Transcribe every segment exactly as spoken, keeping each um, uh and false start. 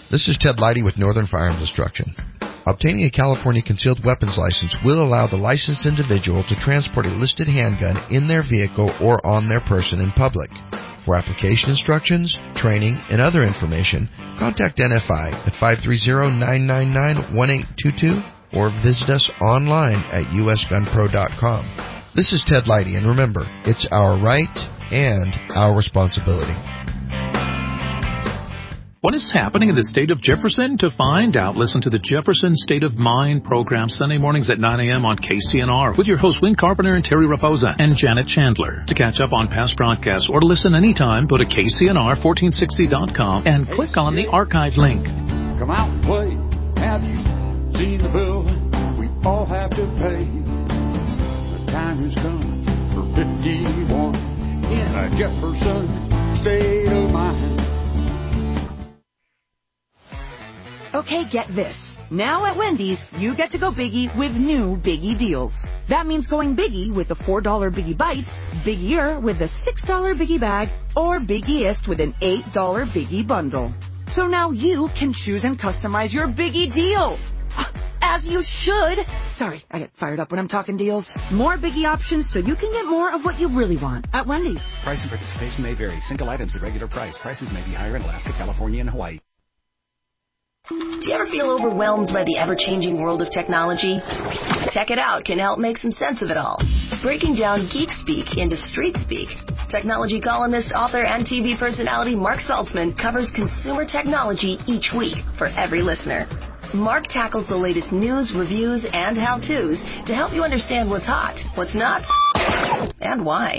This is Ted Leidy with Northern Firearms Instruction. Obtaining a California concealed weapons license will allow the licensed individual to transport a listed handgun in their vehicle or on their person in public. For application instructions, training, and other information, contact N F I at five three zero, nine nine nine, one eight two two or visit us online at u s gun pro dot com. This is Ted Leidy, and remember, it's our right and our responsibility. What is happening in the state of Jefferson? To find out, listen to the Jefferson State of Mind program Sunday mornings at nine a.m. on K C N R with your hosts Wayne Carpenter and Terry Raposa and Janet Chandler. To catch up on past broadcasts or to listen anytime, go to K C N R fourteen sixty dot com and click on the archive link. Come out and play. Have you seen the bill we all have to pay? The time has come for fifty-one in a Jefferson State of Mind. Okay, get this. Now at Wendy's, you get to go Biggie with new Biggie deals. That means going Biggie with the four dollar Biggie Bites, Biggier with the six dollar Biggie Bag, or Biggiest with an eight dollar Biggie Bundle. So now you can choose and customize your Biggie deal. As you should. Sorry, I get fired up when I'm talking deals. More Biggie options so you can get more of what you really want at Wendy's. Price and participation may vary. Single items at regular price. Prices may be higher in Alaska, California, and Hawaii. Do you ever feel overwhelmed by the ever-changing world of technology? Check It Out can help make some sense of it all. Breaking down geek speak into street speak. Technology columnist, author, and T V personality Mark Saltzman covers consumer technology each week for every listener. Mark tackles the latest news, reviews, and how-tos to help you understand what's hot, what's not, and why.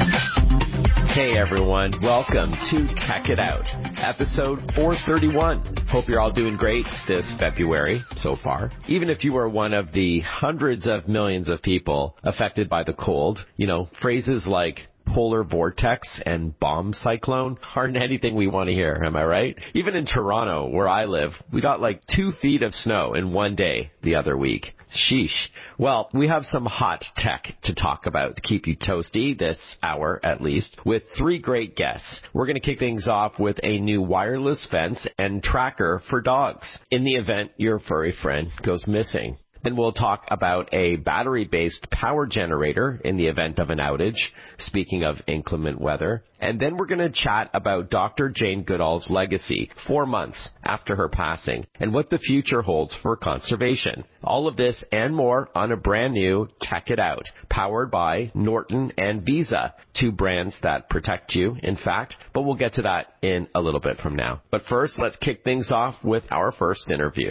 Hey everyone, welcome to Tech It Out, episode four thirty-one. Hope you're all doing great this February so far. Even if you are one of the hundreds of millions of people affected by the cold, you know, phrases like polar vortex and bomb cyclone aren't anything we want to hear, am I right? Even in Toronto, where I live, we got like two feet of snow in one day the other week. Sheesh. Well, we have some hot tech to talk about to keep you toasty this hour at least with three great guests. We're going to kick things off with a new wireless fence and tracker for dogs in the event your furry friend goes missing. Then we'll talk about a battery-based power generator in the event of an outage, speaking of inclement weather. And then we're going to chat about Doctor Jane Goodall's legacy four months after her passing and what the future holds for conservation. All of this and more on a brand new Tech It Out, powered by Norton and Visa, two brands that protect you, in fact. But we'll get to that in a little bit from now. But first, let's kick things off with our first interview.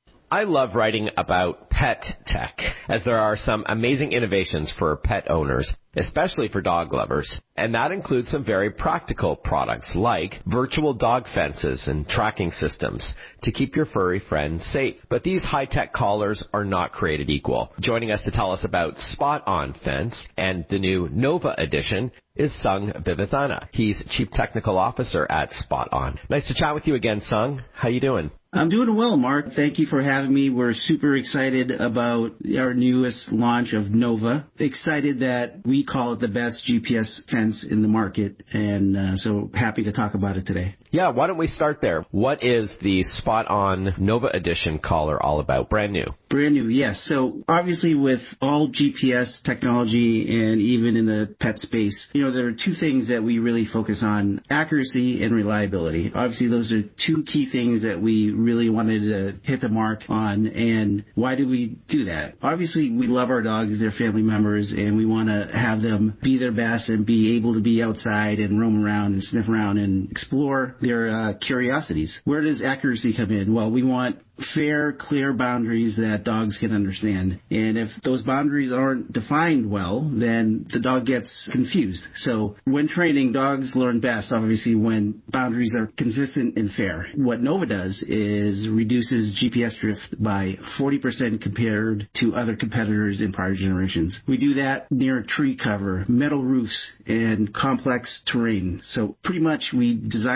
I love writing about pet tech, as there are some amazing innovations for pet owners, especially for dog lovers. And that includes some very practical products like virtual dog fences and tracking systems to keep your furry friend safe. But these high-tech collars are not created equal. Joining us to tell us about Spot On Fence and the new Nova edition is Sung Vivathana. He's Chief Technical Officer at Spot On. Nice to chat with you again, Sung. How you doing? I'm doing well, Mark. Thank you for having me. We're super excited about our newest launch of Nova. Excited that we call it the best G P S fence in the market, and uh, so happy to talk about it today. Yeah, why don't we start there? What is the Spot On Nova Edition collar all about? Brand new. Brand new, yes. So obviously with all G P S technology and even in the pet space, you know, there are two things that we really focus on, accuracy and reliability. Obviously those are two key things that we really wanted to hit the mark on. And why do we do that? Obviously we love our dogs, they're family members, and we want to have them be their best and be able to be outside and roam around and sniff around and explore their uh, curiosities. Where does accuracy come in? Well, we want fair, clear boundaries that dogs can understand. And if those boundaries aren't defined well, then the dog gets confused. So when training, dogs learn best, obviously, when boundaries are consistent and fair. What Nova does is reduces G P S drift by forty percent compared to other competitors in prior generations. We do that near tree cover, metal roofs, and complex terrain. So pretty much we design it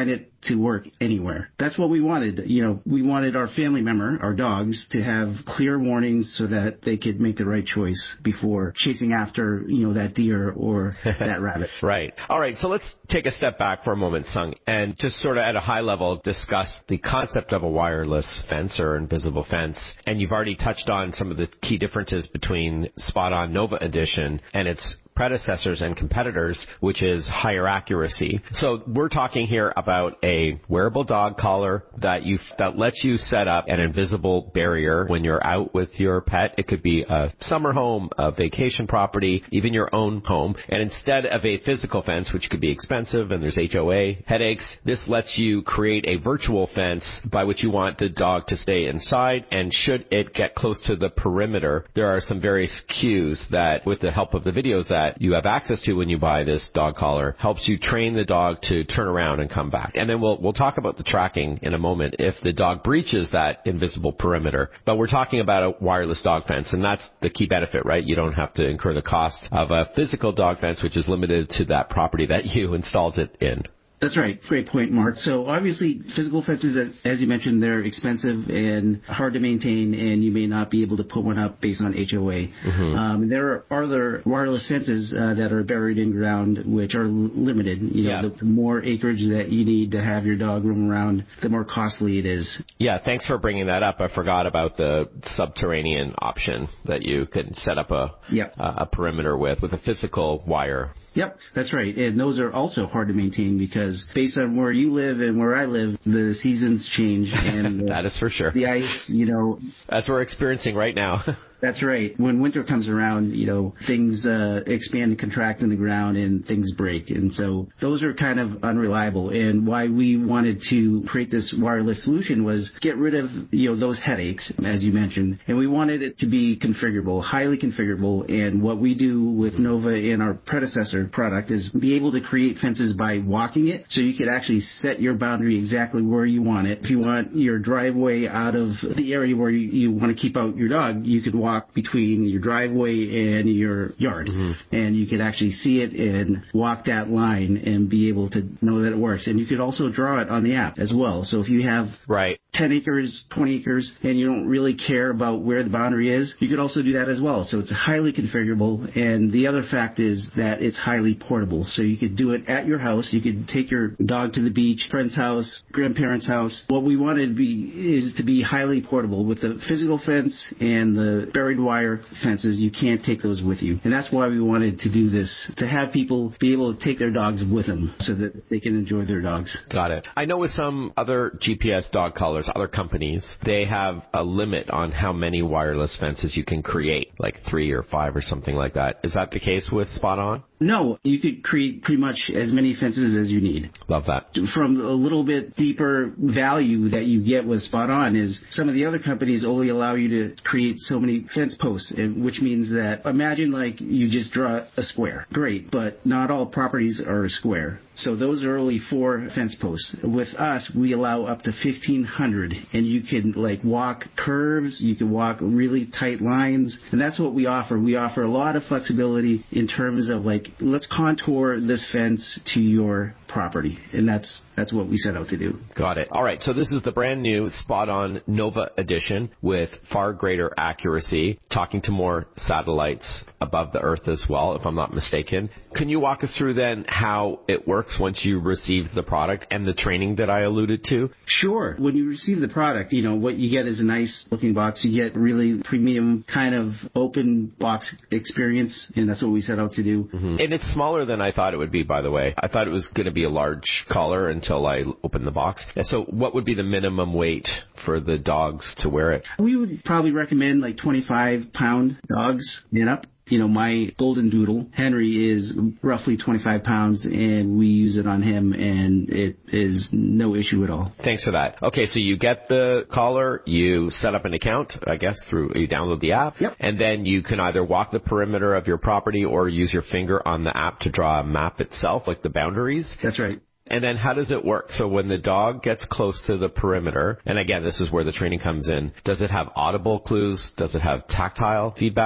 to work anywhere. That's what we wanted. You know, we wanted our family member, our dogs, to have clear warnings so that they could make the right choice before chasing after, you know, that deer or that rabbit. Right. All right. So let's take a step back for a moment, Sung, and just sort of at a high level discuss the concept of a wireless fence or invisible fence. And you've already touched on some of the key differences between Spot On Nova Edition and its predecessors and competitors, which is higher accuracy. So we're talking here about a wearable dog collar that you that lets you set up an invisible barrier when you're out with your pet. It could be a summer home, a vacation property, even your own home. And instead of a physical fence, which could be expensive and there's H O A headaches, this lets you create a virtual fence by which you want the dog to stay inside. And should it get close to the perimeter, there are some various cues that, with the help of the videos that you have access to when you buy this dog collar, helps you train the dog to turn around and come back. And then we'll we'll talk about the tracking in a moment if the dog breaches that invisible perimeter. But we're talking about a wireless dog fence, and that's the key benefit, right? You don't have to incur the cost of a physical dog fence, which is limited to that property that you installed it in. That's right. Great point, Mark. So obviously, physical fences, as you mentioned, they're expensive and hard to maintain, and you may not be able to put one up based on H O A. Mm-hmm. Um, there are other wireless fences uh, that are buried in ground, which are limited. You know, yeah. the, the more acreage that you need to have your dog roam around, the more costly it is. Yeah, thanks for bringing that up. I forgot about the subterranean option that you could set up a yep. a, a perimeter with, with a physical wire. Yep, that's right. And those are also hard to maintain because based on where you live and where I live, the seasons change. And that is for sure. The ice, you know. As we're experiencing right now. That's right. When winter comes around, you know, things uh, expand and contract in the ground and things break. And so those are kind of unreliable. And why we wanted to create this wireless solution was get rid of, you know, those headaches, as you mentioned. And we wanted it to be configurable, highly configurable. And what we do with Nova in our predecessor product is be able to create fences by walking it. So you could actually set your boundary exactly where you want it. If you want your driveway out of the area where you, you want to keep out your dog, you could walk walk between your driveway and your yard. Mm-hmm. And you could actually see it and walk that line and be able to know that it works. And you could also draw it on the app as well. So if you have right. ten acres, twenty acres, and you don't really care about where the boundary is, you could also do that as well. So it's highly configurable. And the other fact is that it's highly portable. So you could do it at your house. You could take your dog to the beach, friend's house, grandparents' house. What we wanted to be is to be highly portable. With the physical fence and the buried wire fences, you can't take those with you. And that's why we wanted to do this, to have people be able to take their dogs with them so that they can enjoy their dogs. Got it. I know with some other G P S dog collars, other companies, they have a limit on how many wireless fences you can create, like three or five or something like that. Is that the case with Spot On? No, you could create pretty much as many fences as you need. Love that. From a little bit deeper value that you get with Spot On is some of the other companies only allow you to create so many fence posts, and which means that imagine like you just draw a square. Great, but not all properties are a square. So those are only four fence posts. With us, we allow up to fifteen hundred, and you can like walk curves, you can walk really tight lines, and that's what we offer. We offer a lot of flexibility in terms of like, let's contour this fence to your property, and that's that's what we set out to do. Got it. All right, so this is the brand new Spot On Nova Edition with far greater accuracy, talking to more satellites above the Earth as well, if I'm not mistaken. Can you walk us through then how it works once you receive the product and the training that I alluded to? Sure. When you receive the product, you know, what you get is a nice looking box. You get really premium kind of open box experience, and that's what we set out to do. Mm-hmm. And it's smaller than I thought it would be, by the way. I thought it was going to be a large collar until I opened the box. And so what would be the minimum weight for the dogs to wear it? We would probably recommend like twenty-five pound dogs and up. You know, my golden doodle, Henry, is roughly twenty-five pounds, and we use it on him, and it is no issue at all. Thanks for that. Okay, so you get the collar, you set up an account, I guess, through you download the app, yep. And then you can either walk the perimeter of your property or use your finger on the app to draw a map itself, like the boundaries. That's right. And then how does it work? So when the dog gets close to the perimeter, and again, this is where the training comes in, does it have audible clues? Does it have tactile feedback?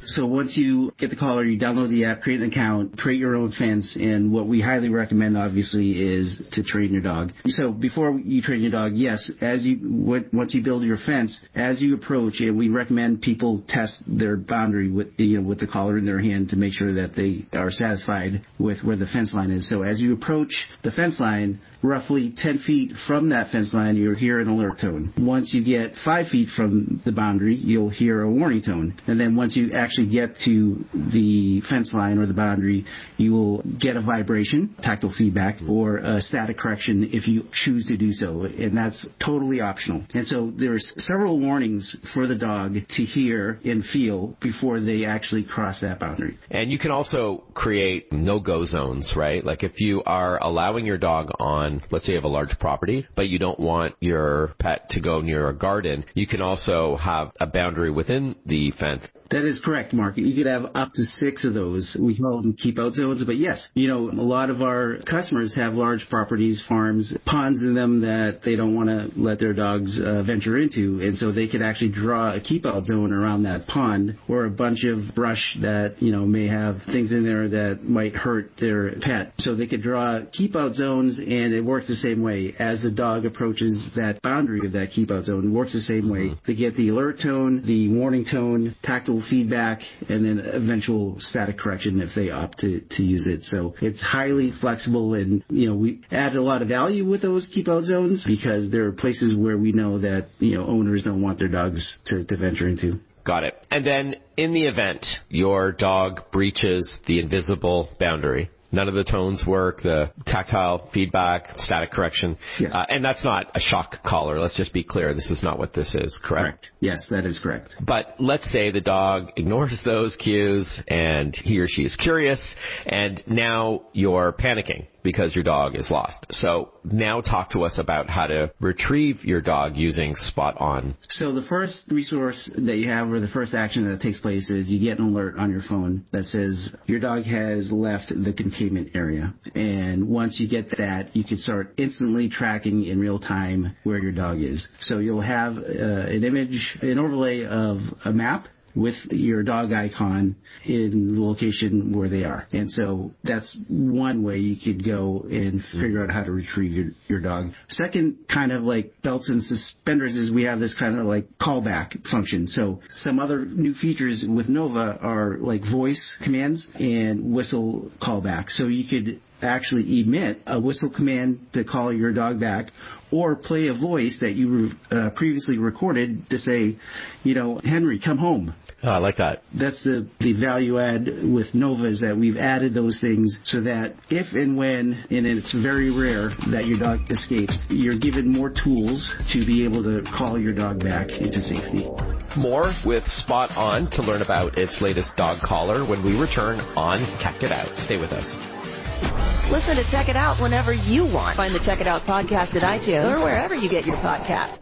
So once you get the collar, you download the app, create an account, create your own fence, and what we highly recommend, obviously, is to train your dog. So before you train your dog, yes, as you once you build your fence, as you approach, and we recommend people test their boundary with you know with the collar in their hand to make sure that they are satisfied with where the fence line is. So as you approach the fence line, roughly ten feet from that fence line, you'll hear an alert tone. Once you get five feet from the boundary, you'll hear a warning tone. And then once you actually get to the fence line or the boundary, you will get a vibration, tactile feedback, or a static correction if you choose to do so. And that's totally optional. And so there's several warnings for the dog to hear and feel before they actually cross that boundary. And you can also create no-go zones, right? Like if you are allowing your dog on, let's say you have a large property, but you don't want your pet to go near a garden, you can also have a boundary within the fence. That is correct, Mark. You could have up to six of those. We call them keep-out zones. But yes, you know, a lot of our customers have large properties, farms, ponds in them that they don't want to let their dogs uh, venture into. And so they could actually draw a keep-out zone around that pond, or a bunch of brush that, you know, may have things in there that might hurt their pet. So they could draw keep-out zones, and it works the same way. As the dog approaches that boundary of that keep-out zone, it works the same way. They get the alert tone, the warning tone, tactile feedback, and then eventual static correction if they opt to, to use it. So it's highly flexible, and, you know, we add a lot of value with those keep-out zones because there are places where we know that, you know, owners don't want their dogs to, to venture into. Got it. And then in the event your dog breaches the invisible boundary, none of the tones work, the tactile feedback, static correction. Yes. Uh, and that's not a shock collar. Let's just be clear. This is not what this is, correct? Correct. Yes, that is correct. But let's say the dog ignores those cues and he or she is curious, and now you're panicking because your dog is lost. So now talk to us about how to retrieve your dog using Spot On. So the first resource that you have, or the first action that takes place, is you get an alert on your phone that says your dog has left the containment area. And once you get that, you can start instantly tracking in real time where your dog is. So you'll have uh, an image, an overlay of a map with your dog icon in the location where they are. And so that's one way you could go and figure out how to retrieve your, your dog. Second, kind of like belts and suspenders, is we have this kind of like callback function. So some other new features with Nova are like voice commands and whistle callback. So you could actually emit a whistle command to call your dog back, or play a voice that you uh, previously recorded to say, you know, Henry, come home. Oh, I like that. That's the, the value add with Nova, is that we've added those things so that if and when, and it's very rare that your dog escapes, you're given more tools to be able to call your dog back into safety. More with Spot On to learn about its latest dog collar when we return on Tech It Out. Stay with us. Listen to Check It Out whenever you want. Find the Check It Out podcast at iTunes or wherever you get your podcasts.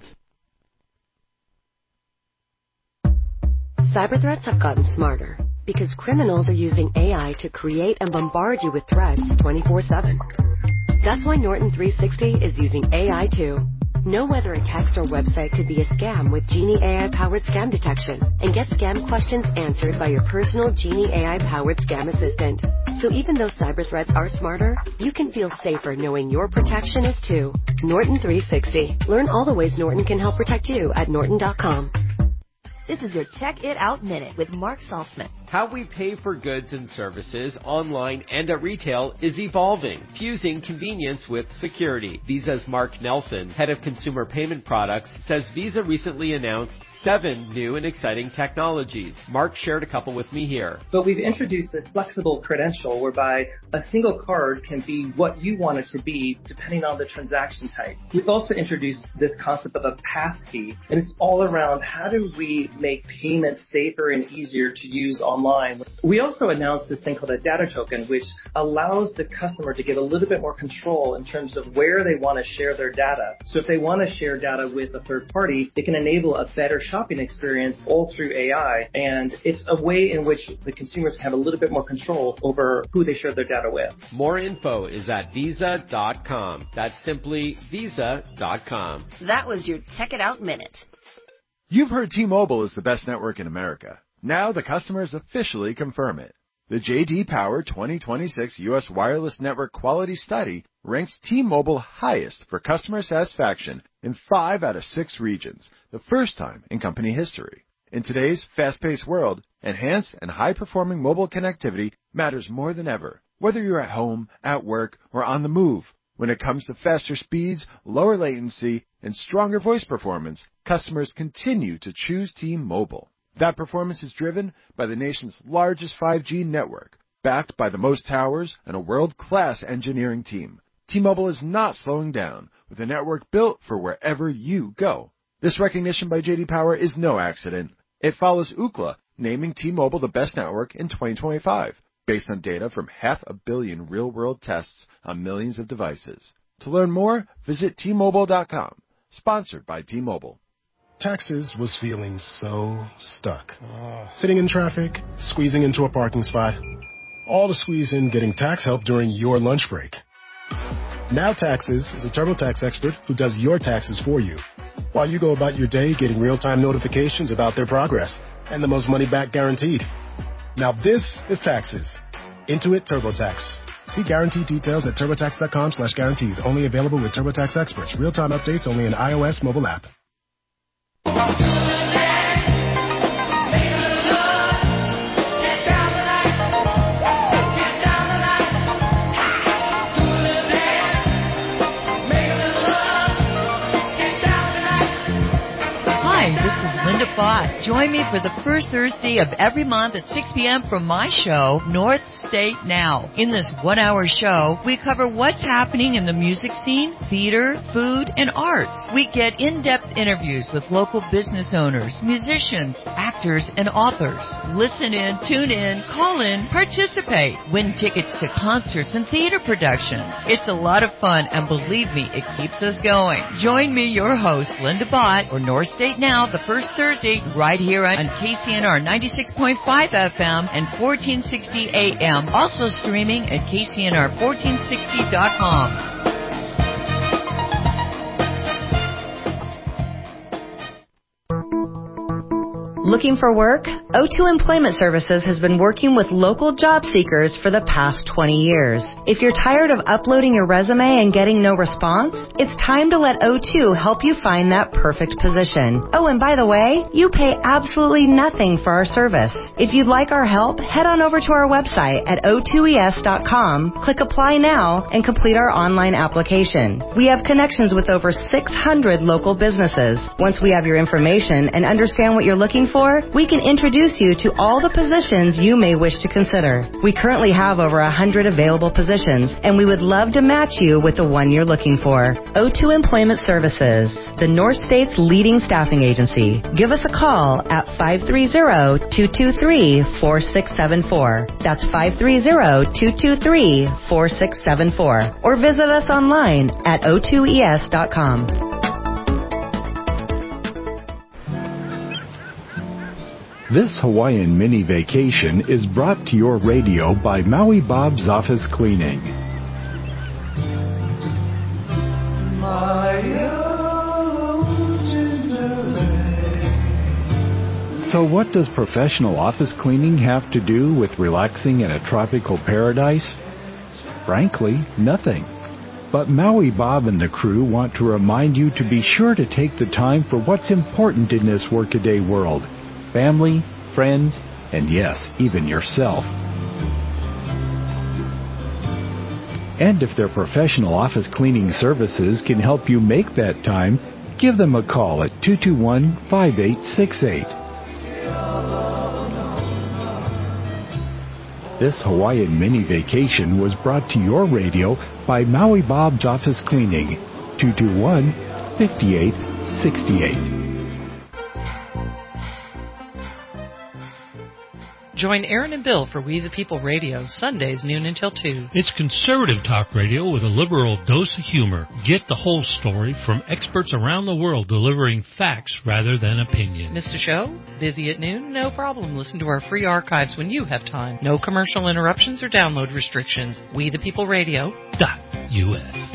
Cyber threats have gotten smarter because criminals are using A I to create and bombard you with threats twenty-four seven. That's why Norton three sixty is using A I too. Know whether a text or website could be a scam with Genie A I-powered scam detection, and get scam questions answered by your personal Genie A I-powered scam assistant. So even though cyber threats are smarter, you can feel safer knowing your protection is too. Norton three sixty. Learn all the ways Norton can help protect you at norton dot com. This is your Check It Out Minute with Mark Saltzman. How we pay for goods and services online and at retail is evolving, fusing convenience with security. Visa's Mark Nelson, head of consumer payment products, says Visa recently announced seven new and exciting technologies. Mark shared a couple with me here. But we've introduced this flexible credential whereby a single card can be what you want it to be depending on the transaction type. We've also introduced this concept of a passkey, and it's all around how do we make payments safer and easier to use online. We also announced this thing called a data token, which allows the customer to get a little bit more control in terms of where they want to share their data. So if they want to share data with a third party, it can enable a better shopping experience all through A I, and it's a way in which the consumers have a little bit more control over who they share their data with. More info is at visa dot com. That's simply visa dot com. That was your Check It Out Minute. You've heard T-Mobile is the best network in America. Now the customers officially confirm it. The J D Power twenty twenty-six U S Wireless Network Quality Study ranks T-Mobile highest for customer satisfaction in five out of six regions, the first time in company history. In today's fast-paced world, enhanced and high-performing mobile connectivity matters more than ever, whether you're at home, at work, or on the move. When it comes to faster speeds, lower latency, and stronger voice performance, customers continue to choose T-Mobile. That performance is driven by the nation's largest five G network, backed by the most towers and a world-class engineering team. T-Mobile is not slowing down, with a network built for wherever you go. This recognition by J D Power is no accident. It follows Ookla, naming T-Mobile the best network in twenty twenty-five, based on data from half a billion real-world tests on millions of devices. To learn more, visit T Mobile dot com. Sponsored by T-Mobile. Taxes was feeling so stuck. Uh, Sitting in traffic, squeezing into a parking spot, all to squeeze in getting tax help during your lunch break. Now Taxes is a TurboTax expert who does your taxes for you, while you go about your day getting real-time notifications about their progress and the most money back guaranteed. Now this is Taxes. Intuit TurboTax. See guarantee details at TurboTax dot com slash guarantees. Only available with TurboTax experts. Real-time updates only in iOS mobile app. Linda Bott. Join me for the first Thursday of every month at six p.m. for my show, North State Now. In this one-hour show, we cover what's happening in the music scene, theater, food, and arts. We get in-depth interviews with local business owners, musicians, actors, and authors. Listen in, tune in, call in, participate. Win tickets to concerts and theater productions. It's a lot of fun, and believe me, it keeps us going. Join me, your host, Linda Bott, for North State Now, the first Thursday, right here on K C N R ninety-six point five F M and fourteen sixty A M. Also streaming at K C N R fourteen sixty dot com. Looking for work? O two Employment Services has been working with local job seekers for the past twenty years. If you're tired of uploading your resume and getting no response, it's time to let O two help you find that perfect position. Oh, and by the way, you pay absolutely nothing for our service. If you'd like our help, head on over to our website at O two E S dot com, click Apply Now, and complete our online application. We have connections with over six hundred local businesses. Once we have your information and understand what you're looking for, we can introduce you to all the positions you may wish to consider. We currently have over one hundred available positions, and we would love to match you with the one you're looking for. O two Employment Services, the North State's leading staffing agency. Give us a call at five three zero, two two three, four six seven four. That's five three zero, two two three, four six seven four. Or visit us online at O two E S dot com. This Hawaiian mini vacation is brought to your radio by Maui Bob's Office Cleaning. So what does professional office cleaning have to do with relaxing in a tropical paradise? Frankly, nothing. But Maui Bob and the crew want to remind you to be sure to take the time for what's important in this workaday world. Family, friends, and yes, even yourself. And if their professional office cleaning services can help you make that time, give them a call at two two one, five eight six eight. This Hawaiian mini vacation was brought to your radio by Maui Bob's Office Cleaning, two two one, five eight six eight. Join Aaron and Bill for We the People Radio, Sundays noon until two. It's conservative talk radio with a liberal dose of humor. Get the whole story from experts around the world delivering facts rather than opinion. Missed a show? Busy at noon? No problem. Listen to our free archives when you have time. No commercial interruptions or download restrictions. We the People Radio dot U S.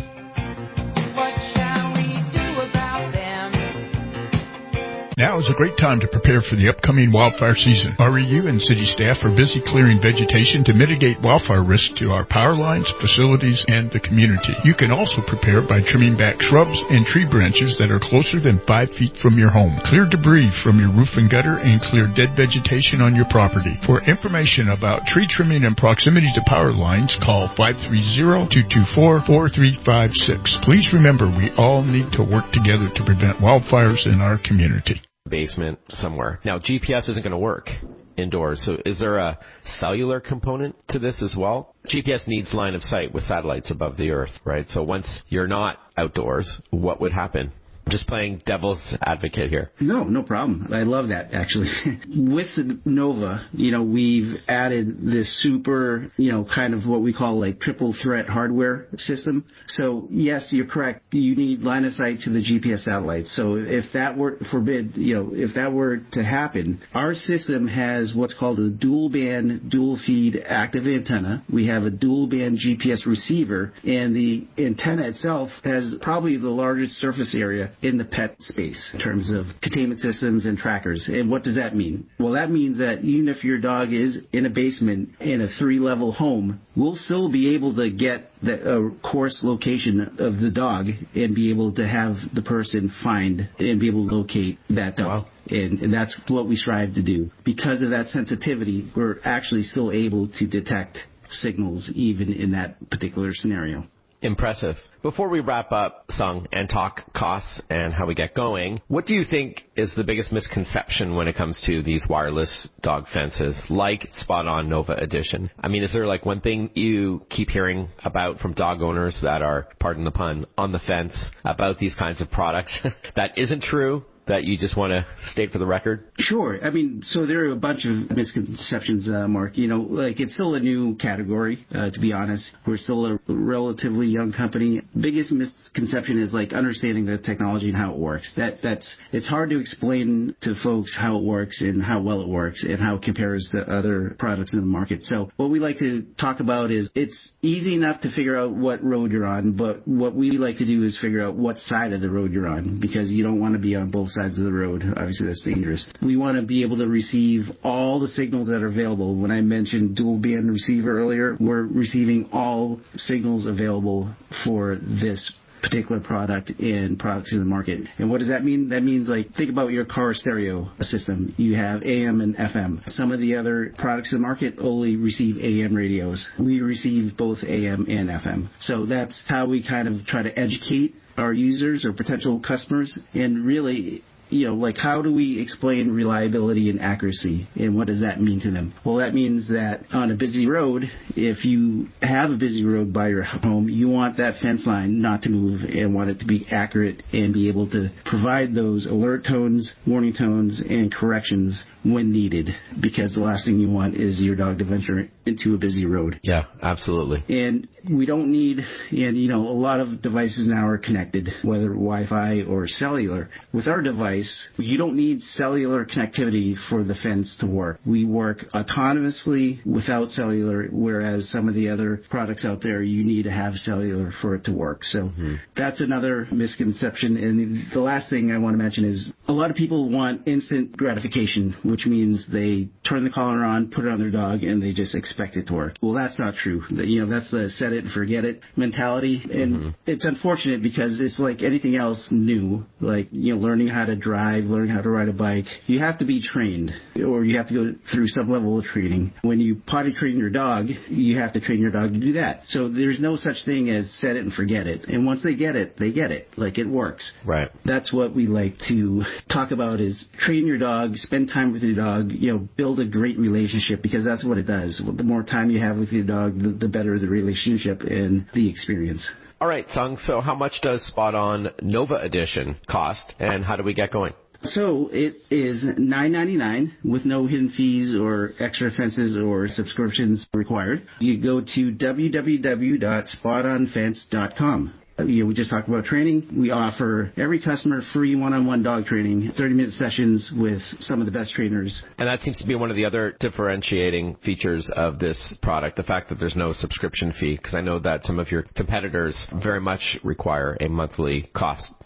Now is a great time to prepare for the upcoming wildfire season. R E U and city staff are busy clearing vegetation to mitigate wildfire risk to our power lines, facilities, and the community. You can also prepare by trimming back shrubs and tree branches that are closer than five feet from your home. Clear debris from your roof and gutter and clear dead vegetation on your property. For information about tree trimming and proximity to power lines, call five three zero, two two four, four three five six. Please remember, we all need to work together to prevent wildfires in our community. Basement somewhere. Now, G P S isn't going to work indoors, so is there a cellular component to this as well? G P S needs line of sight with satellites above the earth, right? So once you're not outdoors, what would happen? Just playing devil's advocate here. No, no problem. I love that, actually. With the Nova, you know, we've added this super, you know, kind of what we call like triple threat hardware system. So, yes, you're correct. You need line of sight to the G P S satellites. So if that were forbid, you know, if that were to happen, our system has what's called a dual band, dual feed active antenna. We have a dual band G P S receiver, and the antenna itself has probably the largest surface area in the pet space in terms of containment systems and trackers. And what does that mean? Well, that means that even if your dog is in a basement in a three-level home, we'll still be able to get the uh, course location of the dog and be able to have the person find and be able to locate that dog. Wow. And, and that's what we strive to do. Because of that sensitivity, we're actually still able to detect signals even in that particular scenario. Impressive. Before we wrap up, Sung, and talk costs and how we get going, what do you think is the biggest misconception when it comes to these wireless dog fences, like Spot On Nova Edition? I mean, is there like one thing you keep hearing about from dog owners that are, pardon the pun, on the fence about these kinds of products that isn't true, that you just want to state for the record? Sure. I mean, so there are a bunch of misconceptions, uh, Mark. You know, like it's still a new category, uh, to be honest. We're still a relatively young company. Biggest misconception is like understanding the technology and how it works. That that's it's hard to explain to folks how it works and how well it works and how it compares to other products in the market. So what we like to talk about is it's easy enough to figure out what road you're on, but what we like to do is figure out what side of the road you're on, because you don't want to be on both sides of the road. Obviously, that's dangerous. We want to be able to receive all the signals that are available. When I mentioned dual band receiver earlier, we're receiving all signals available for this particular product and products in the market. And what does that mean? That means, like, think about your car stereo system. You have A M and F M. Some of the other products in the market only receive A M radios. We receive both A M and F M. So that's how we kind of try to educate our users or potential customers. And really, you know, like, how do we explain reliability and accuracy, and what does that mean to them? Well, that means that on a busy road, if you have a busy road by your home, you want that fence line not to move and want it to be accurate and be able to provide those alert tones, warning tones, and corrections when needed, because the last thing you want is your dog to venture into a busy road. Yeah, absolutely. And we don't need, and you know, a lot of devices now are connected, whether Wi-Fi or cellular. With our device, you don't need cellular connectivity for the fence to work. We work autonomously without cellular, whereas some of the other products out there, you need to have cellular for it to work. So mm-hmm. that's another misconception. And the last thing I want to mention is a lot of people want instant gratification, which means they turn the collar on, put it on their dog, and they just expect it to work. Well, that's not true. You know, that's the set it and forget it mentality. And mm-hmm. it's unfortunate because it's like anything else new, like, you know, learning how to drive, learning how to ride a bike. You have to be trained, or you have to go through some level of training. When you potty train your dog, you have to train your dog to do that. So there's no such thing as set it and forget it. And once they get it, they get it. Like, it works. Right. That's what we like to talk about, is train your dog, spend time with your dog, you know, build a great relationship, because that's what it does. The more time you have with your dog, the, the better the relationship and the experience. All right, Sung, so how much does Spot On Nova Edition cost, and how do we get going? So it is nine ninety-nine with no hidden fees or extra fences or subscriptions required. You go to w w w dot spot on fence dot com. You know, we just talked about training. We offer every customer free one-on-one dog training, thirty-minute sessions with some of the best trainers. And that seems to be one of the other differentiating features of this product, the fact that there's no subscription fee, because I know that some of your competitors very much require a monthly cost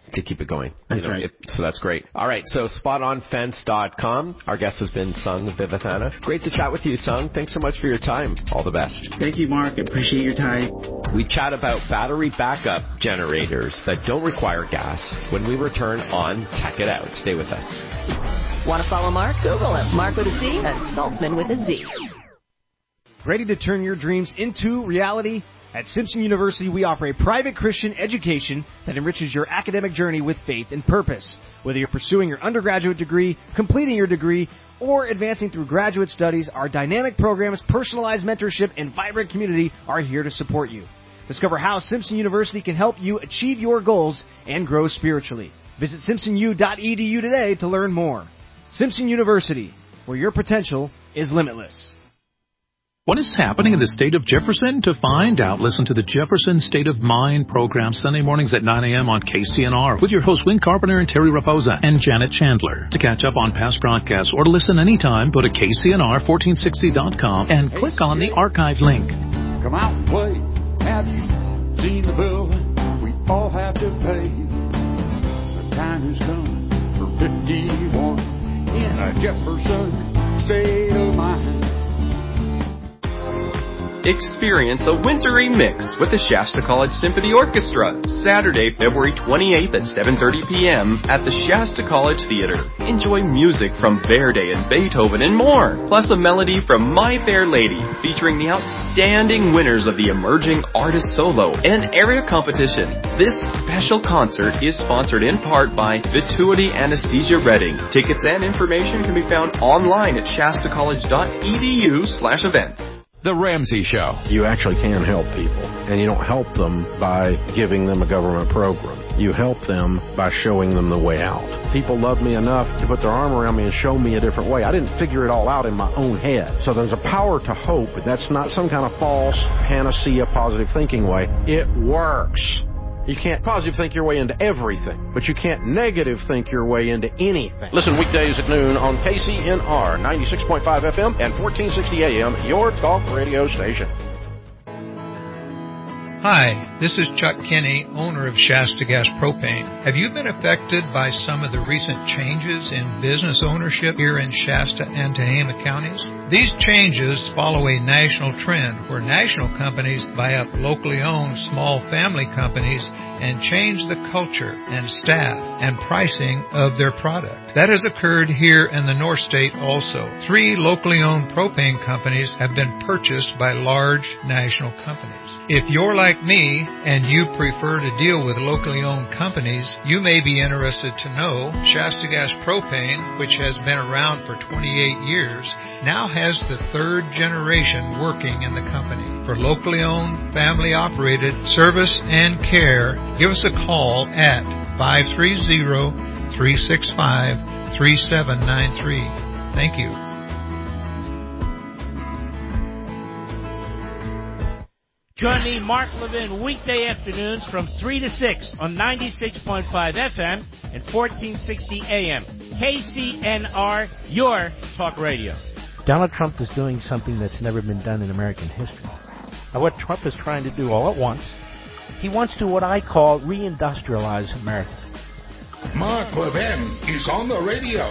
to keep it going. That's you know, right. It, so that's great. All right, so spot on fence dot com. Our guest has been Sung Vivathana. Great to chat with you, Sung. Thanks so much for your time. All the best. Thank you, Mark. Appreciate your time. We chat about battery backup generators that don't require gas when we return on Tech It Out. Stay with us. Want to follow Mark? Google him. Mark with a C and Saltzman with a Z. Ready to turn your dreams into reality? At Simpson University, we offer a private Christian education that enriches your academic journey with faith and purpose. Whether you're pursuing your undergraduate degree, completing your degree, or advancing through graduate studies, our dynamic programs, personalized mentorship, and vibrant community are here to support you. Discover how Simpson University can help you achieve your goals and grow spiritually. Visit simpson u dot e d u today to learn more. Simpson University, where your potential is limitless. What is happening in the state of Jefferson? To find out, listen to the Jefferson State of Mind program Sunday mornings at nine a.m. on K C N R with your hosts Win Carpenter and Terry Raposa and Janet Chandler. To catch up on past broadcasts or to listen anytime, go to K C N R fourteen sixty dot com and click on the archive link. Come out and play. Have you seen the bill we all have to pay? The time has come for fifty-one in a Jefferson State of Mind. Experience a wintry mix with the Shasta College Symphony Orchestra, Saturday, February twenty-eighth at seven thirty p.m. at the Shasta College Theater. Enjoy music from Verdi and Beethoven and more, plus a melody from My Fair Lady, featuring the outstanding winners of the Emerging Artist Solo and Area Competition. This special concert is sponsored in part by Vituity Anesthesia Reading. Tickets and information can be found online at shasta college dot e d u slash events. The Ramsey Show. You actually can help people, and you don't help them by giving them a government program. You help them by showing them the way out. People love me enough to put their arm around me and show me a different way. I didn't figure it all out in my own head. So there's a power to hope. That's not some kind of false panacea positive thinking way. It works. You can't positive think your way into everything, but you can't negative think your way into anything. Listen weekdays at noon on K C N R, ninety-six point five F M and fourteen sixty A M, your talk radio station. Hi, this is Chuck Kinney, owner of Shasta Gas Propane. Have you been affected by some of the recent changes in business ownership here in Shasta and Tehama counties? These changes follow a national trend where national companies buy up locally owned small family companies and change the culture and staff and pricing of their product. That has occurred here in the North State also. Three locally owned propane companies have been purchased by large national companies. If you're like me and you prefer to deal with locally owned companies, you may be interested to know Shasta Gas Propane, which has been around for twenty-eight years, now has the third generation working in the company. For locally owned, family operated service and care, give us a call at five three zero, three six five, three seven nine three. Thank you. Join me, Mark Levin, weekday afternoons from three to six on ninety-six point five F M and fourteen sixty A M. K C N R, your talk radio. Donald Trump is doing something that's never been done in American history. Now, what Trump is trying to do all at once, he wants to what I call reindustrialize America. Mark Levin is on the radio.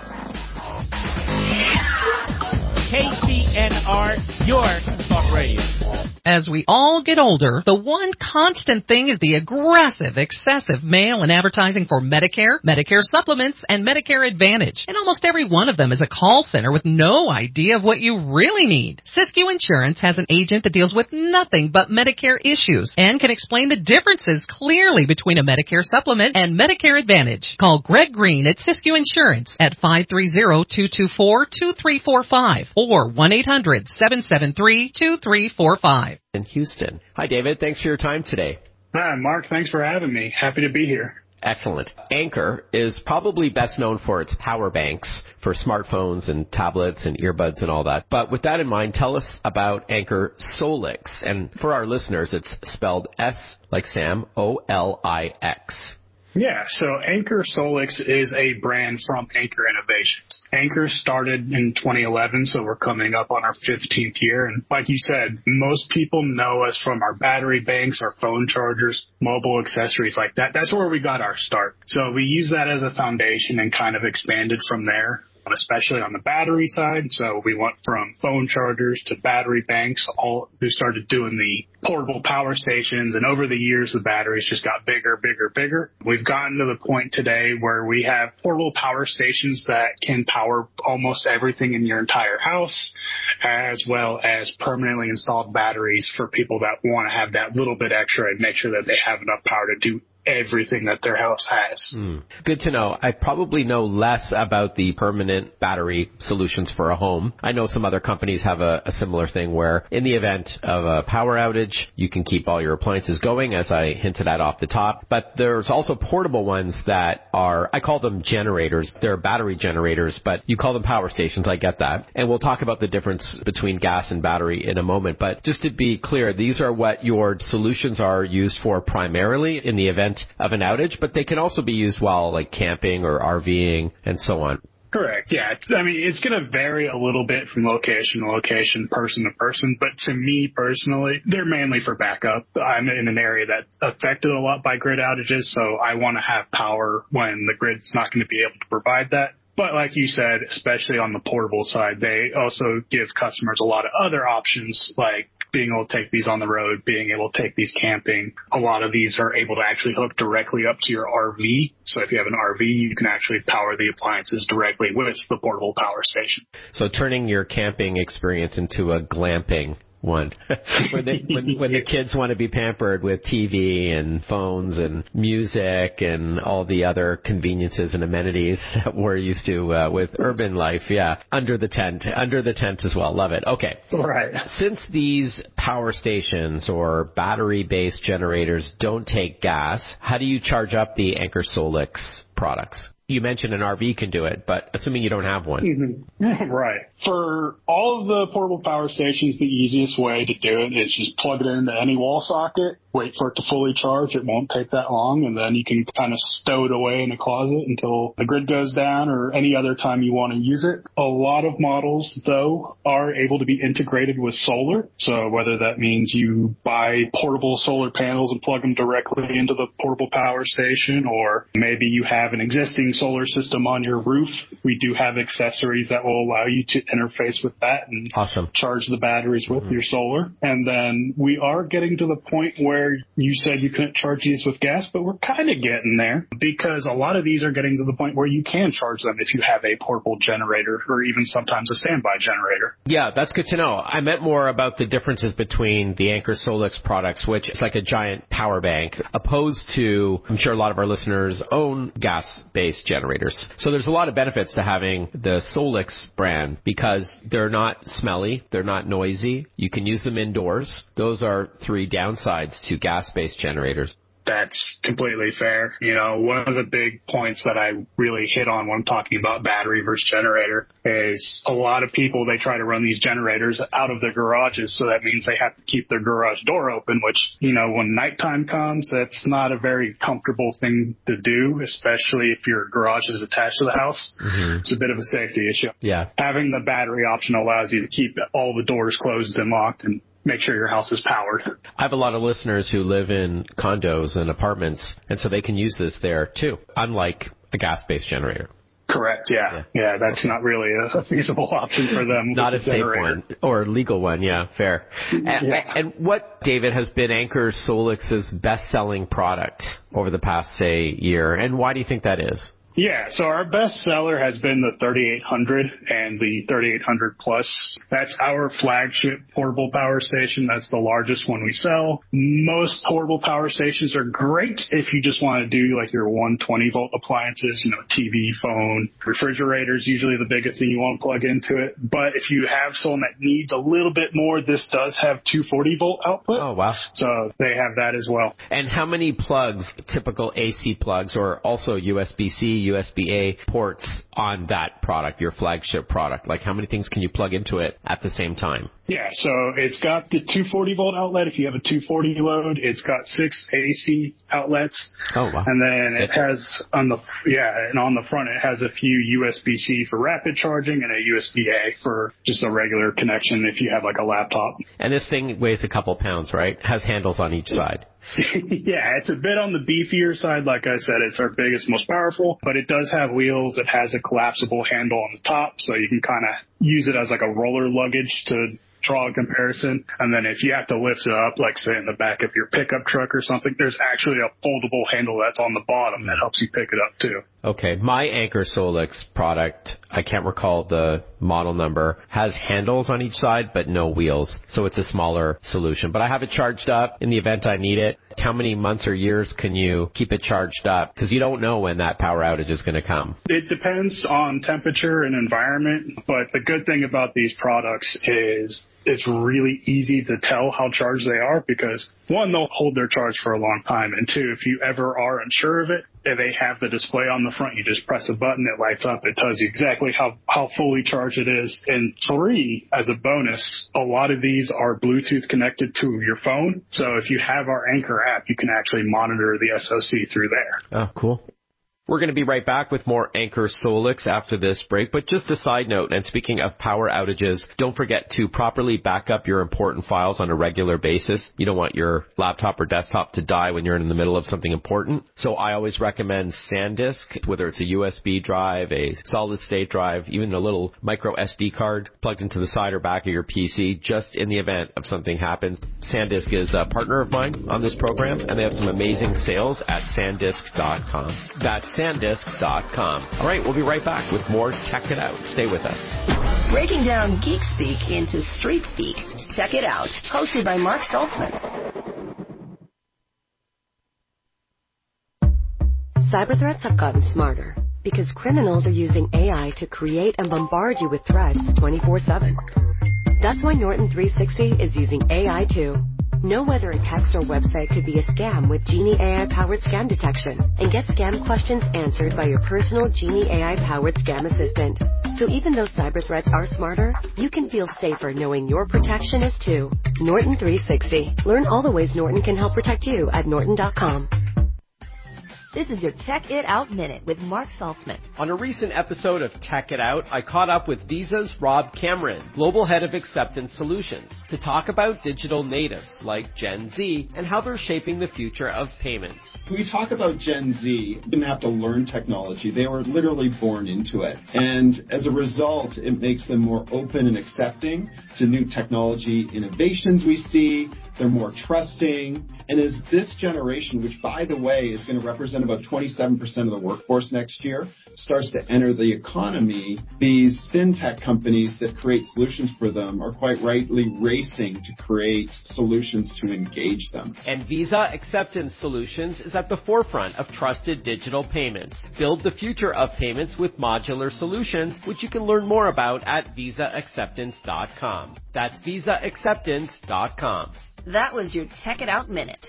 K C N R, your talk radio. As we all get older, the one constant thing is the aggressive, excessive mail and advertising for Medicare, Medicare supplements, and Medicare Advantage. And almost every one of them is a call center with no idea of what you really need. Siskiyou Insurance has an agent that deals with nothing but Medicare issues and can explain the differences clearly between a Medicare supplement and Medicare Advantage. Call Greg Green at Siskiyou Insurance at five three zero, two two four, two three four five or one eight hundred, seven seven three, two three four five. In Houston. Hi, David. Thanks for your time today. Hi, Mark. Thanks for having me. Happy to be here. Excellent. Anker is probably best known for its power banks for smartphones and tablets and earbuds and all that. But with that in mind, tell us about Anker Solix. And for our listeners, it's spelled S like Sam, O L I X. Yeah, so Anker Solix is a brand from Anker Innovation. foundations. Anchor started in twenty eleven, so we're coming up on our fifteenth year. And like you said, most people know us from our battery banks, our phone chargers, mobile accessories like that. That's where we got our start. So we use that as a foundation and kind of expanded from there, especially on the battery side. So we went from phone chargers to battery banks. All we started doing the portable power stations, and over the years the batteries just got bigger, bigger, bigger. We've gotten to the point today where we have portable power stations that can power almost everything in your entire house, as well as permanently installed batteries for people that want to have that little bit extra and make sure that they have enough power to do everything that their house has. Mm. Good to know. I probably know less about the permanent battery solutions for a home. I know some other companies have a, a similar thing where in the event of a power outage, you can keep all your appliances going, as I hinted at off the top. But there's also portable ones that are, I call them generators. They're battery generators, but you call them power stations. I get that. And we'll talk about the difference between gas and battery in a moment. But just to be clear, these are what your solutions are used for primarily in the event of an outage, but they can also be used while like camping or RVing and so on. Correct. Yeah. I mean, it's going to vary a little bit from location to location, person to person. But to me personally, they're mainly for backup. I'm in an area that's affected a lot by grid outages, so I want to have power when the grid's not going to be able to provide that. But like you said, especially on the portable side, they also give customers a lot of other options, like being able to take these on the road, being able to take these camping. A lot of these are able to actually hook directly up to your R V. So if you have an R V, you can actually power the appliances directly with the portable power station. So turning your camping experience into a glamping one. when, they, when, when the kids want to be pampered with T V and phones and music and all the other conveniences and amenities that we're used to uh, with urban life. Yeah. Under the tent. Under the tent as well. Love it. Okay. Right. Since these power stations or battery-based generators don't take gas, how do you charge up the Anchor Solix products? You mentioned an R V can do it, but assuming you don't have one. Mm-hmm. Right. For all of the portable power stations, the easiest way to do it is just plug it into any wall socket, wait for it to fully charge. It won't take that long, and then you can kind of stow it away in a closet until the grid goes down or any other time you want to use it. A lot of models, though, are able to be integrated with solar. So whether that means you buy portable solar panels and plug them directly into the portable power station, or maybe you have an existing solar system on your roof, we do have accessories that will allow you to interface with that and awesome. charge the batteries with mm-hmm. your solar. And then we are getting to the point where you said you couldn't charge these with gas, but we're kind of getting there because a lot of these are getting to the point where you can charge them if you have a portable generator or even sometimes a standby generator. Yeah, that's good to know. I meant more about the differences between the Anchor Solix products, which is like a giant power bank, opposed to, I'm sure a lot of our listeners own gas-based generators. So there's a lot of benefits to having the Solix brand because they're not smelly, they're not noisy. You can use them indoors. Those are three downsides to gas-based generators. That's completely fair. You know, one of the big points that I really hit on when I'm talking about battery versus generator is a lot of people, they try to run these generators out of their garages. So that means they have to keep their garage door open, which, you know, when nighttime comes, that's not a very comfortable thing to do, especially if your garage is attached to the house. Mm-hmm. It's a bit of a safety issue. Yeah. Having the battery option allows you to keep all the doors closed and locked and make sure your house is powered. I have a lot of listeners who live in condos and apartments, and so they can use this there too, unlike a gas-based generator. Correct, yeah. Yeah, yeah that's okay. Not really a, a feasible option for them. Not a safe generator. One, or a legal one, yeah, fair. And, yeah. and what, David, has been Anchor Solix's best-selling product over the past, say, year, and why do you think that is? Yeah, so our best seller has been the thirty-eight hundred and the thirty-eight hundred Plus. That's our flagship portable power station. That's the largest one we sell. Most portable power stations are great if you just want to do like your one hundred twenty volt appliances, you know, T V, phone, refrigerator is usually the biggest thing you want to plug into it. But if you have someone that needs a little bit more, this does have two hundred forty volt output. Oh, wow. So they have that as well. And how many plugs, typical A C plugs or also U S B C U S B A ports on that product, your flagship product? Like, how many things can you plug into it at the same time? Yeah, so it's got the two forty volt outlet if you have a two forty load. It's got six A C outlets. Oh, wow. And then it has on the, yeah, and on the front it has a few U S B C for rapid charging and a U S B A for just a regular connection if you have like a laptop. And this thing weighs a couple pounds, right? Has handles on each side. Yeah, it's a bit on the beefier side. Like I said, it's our biggest, most powerful, but it does have wheels. It has a collapsible handle on the top, so you can kind of use it as like a roller luggage to draw a comparison. And then if you have to lift it up, like say in the back of your pickup truck or something, there's actually a foldable handle that's on the bottom that helps you pick it up too. Okay, my Anker Solix product, I can't recall the model number, has handles on each side but no wheels, so it's a smaller solution. But I have it charged up in the event I need it. How many months or years can you keep it charged up? Because you don't know when that power outage is going to come. It depends on temperature and environment, but the good thing about these products is it's really easy to tell how charged they are because, one, they'll hold their charge for a long time, and two, if you ever are unsure of it, if they have the display on the front, you just press a button, it lights up, it tells you exactly how, how fully charged it is. And three, as a bonus, a lot of these are Bluetooth connected to your phone, so if you have our Anker app, you can actually monitor the S O C through there. Oh, cool. We're going to be right back with more Anker Solix after this break. But just a side note, and speaking of power outages, don't forget to properly back up your important files on a regular basis. You don't want your laptop or desktop to die when you're in the middle of something important. So I always recommend SanDisk, whether it's a U S B drive, a solid state drive, even a little micro S D card plugged into the side or back of your P C, just in the event of something happens. SanDisk is a partner of mine on this program, and they have some amazing sales at sandisk dot com. That's sandisk dot com. All right, we'll be right back with more Check It Out. Stay with us. Breaking down geek speak into street speak. Check It Out, hosted by Mark Saltzman. Cyber threats have gotten smarter because criminals are using A I to create and bombard you with threats twenty-four seven. That's why Norton three sixty is using A I too. Know whether a text or website could be a scam with Genie A I-powered scam detection, and get scam questions answered by your personal Genie A I-powered scam assistant. So even though cyber threats are smarter, you can feel safer knowing your protection is too. Norton three sixty. Learn all the ways Norton can help protect you at norton dot com. This is your Tech It Out Minute with Mark Saltzman. On a recent episode of Tech It Out, I caught up with Visa's Rob Cameron, Global Head of Acceptance Solutions, to talk about digital natives like Gen Z and how they're shaping the future of payments. When we talk about Gen Z, they didn't have to learn technology. They were literally born into it. And as a result, it makes them more open and accepting to new technology innovations we see. They're more trusting. And as this generation, which, by the way, is going to represent about twenty-seven percent of the workforce next year, starts to enter the economy, these fintech companies that create solutions for them are quite rightly racing to create solutions to engage them. And Visa Acceptance Solutions is at the forefront of trusted digital payments. Build the future of payments with modular solutions, which you can learn more about at visa acceptance dot com. That's visa acceptance dot com. That was your Tech It Out Minute.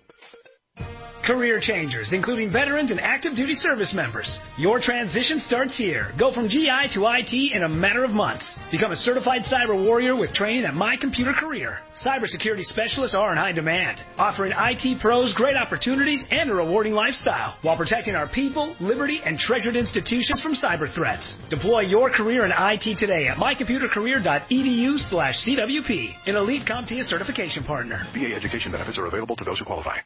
Career changers, including veterans and active duty service members. Your transition starts here. Go from G I to I T in a matter of months. Become a certified cyber warrior with training at My Computer Career. Cybersecurity specialists are in high demand, offering I T pros great opportunities and a rewarding lifestyle while protecting our people, liberty, and treasured institutions from cyber threats. Deploy your career in I T today at my computer career dot e d u slash C W P, an elite CompTIA certification partner. V A education benefits are available to those who qualify.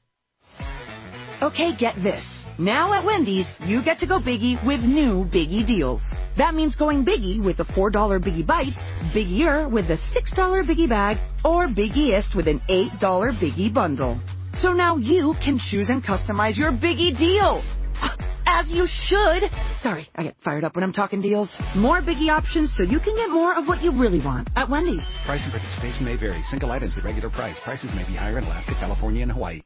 Okay, get this. Now at Wendy's, you get to go Biggie with new Biggie deals. That means going Biggie with the four dollar Biggie Bites, Biggier with the six dollar Biggie Bag, or Biggieest with an eight dollar Biggie Bundle. So now you can choose and customize your Biggie deal. As you should. Sorry, I get fired up when I'm talking deals. More Biggie options so you can get more of what you really want at Wendy's. Price and participation may vary. Single items at regular price. Prices may be higher in Alaska, California, and Hawaii.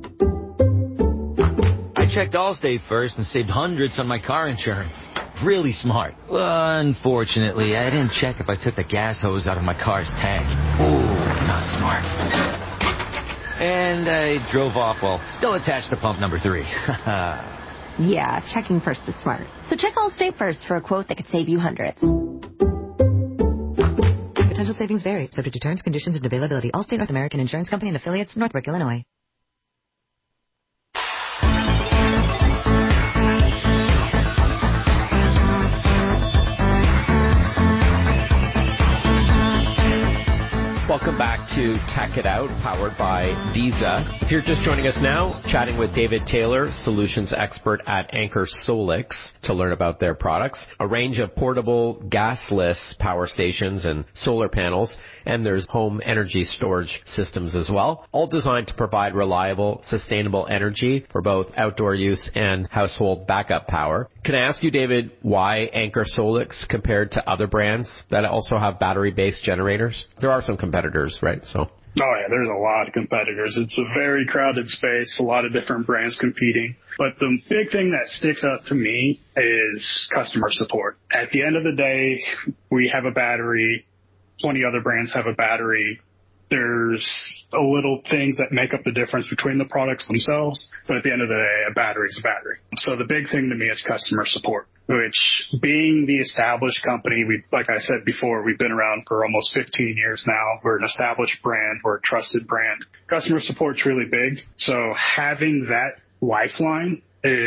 I checked Allstate first and saved hundreds on my car insurance. Really smart. Well, unfortunately, I didn't check if I took the gas hose out of my car's tank. Ooh, not smart. And I drove off while still attached to pump number three. Yeah, checking first is smart. So check Allstate first for a quote that could save you hundreds. Potential savings vary, subject to terms, conditions, and availability. Allstate North American Insurance Company and affiliates, Northbrook, Illinois. Welcome back to Tech It Out, powered by Visa. If you're just joining us now, chatting with David Taylor, solutions expert at Anchor Solix, to learn about their products. A range of portable, gasless power stations and solar panels, and there's home energy storage systems as well, all designed to provide reliable, sustainable energy for both outdoor use and household backup power. Can I ask you, David, why Anchor Solix compared to other brands that also have battery-based generators? There are some competitors, right? So. Oh, yeah, there's a lot of competitors. It's a very crowded space, a lot of different brands competing. But the big thing that sticks out to me is customer support. At the end of the day, we have a battery, twenty other brands have a battery. There's a little things that make up the difference between the products themselves, but at the end of the day, a battery is a battery. So the big thing to me is customer support, which being the established company, we, like I said before, we've been around for almost fifteen years now. We're an established brand. We're a trusted brand. Customer support's really big. So having that lifeline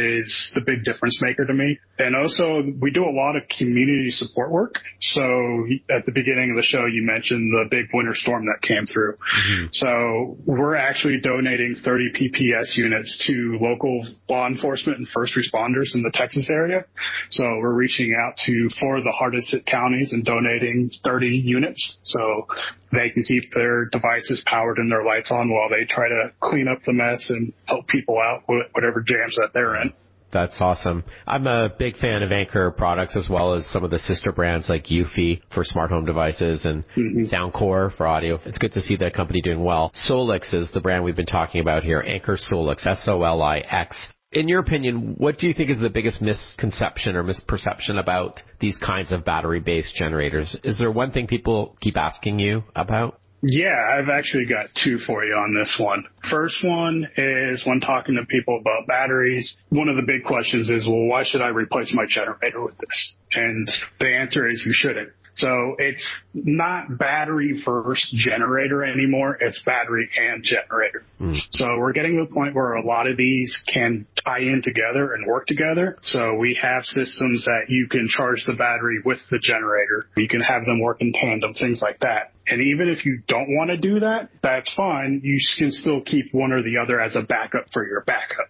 is the big difference maker to me. And also, we do a lot of community support work. So at the beginning of the show, you mentioned the big winter storm that came through. Mm-hmm. So we're actually donating thirty P P S units to local law enforcement and first responders in the Texas area. So we're reaching out to four of the hardest hit counties and donating thirty units so they can keep their devices powered and their lights on while they try to clean up the mess and help people out with whatever jams that they're in. That's awesome. I'm a big fan of Anchor products as well as some of the sister brands like Eufy for smart home devices and mm-hmm. Soundcore for audio. It's good to see that company doing well. Solix is the brand we've been talking about here. Anchor Solix, S O L I X. In your opinion, what do you think is the biggest misconception or misperception about these kinds of battery-based generators? Is there one thing people keep asking you about? Yeah, I've actually got two for you on this one. First one is when talking to people about batteries, one of the big questions is, well, why should I replace my generator with this? And the answer is you shouldn't. So it's not battery first generator anymore. It's battery and generator. Mm. So we're getting to the point where a lot of these can tie in together and work together. So we have systems that you can charge the battery with the generator. You can have them work in tandem, things like that. And even if you don't want to do that, that's fine. You can still keep one or the other as a backup for your backup.